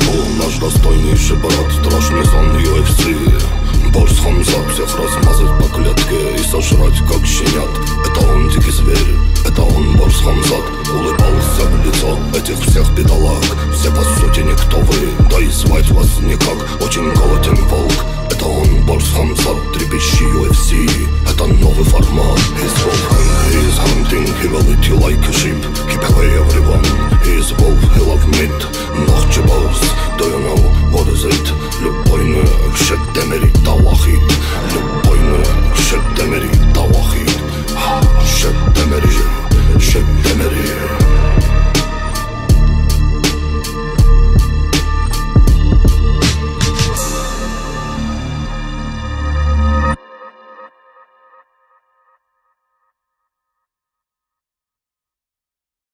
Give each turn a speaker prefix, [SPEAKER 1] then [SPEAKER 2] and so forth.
[SPEAKER 1] Он наш достойнейший брат, страшный сон UFC. Борс Хамзат, всех размазать по клетке и сожрать как щенят. Это он дикий зверь, это он Борс Хамзат. Улыбался в лицо этих всех бедолаг. Все по сути никто вы, да и звать вас никак. Очень голоден волк, это он Борс Хамзат. Трепещи UFC, это новый формат. He's wolf and he's hunting, he will eat you like a sheep. Keep away everyone, he's wolf, he love meat.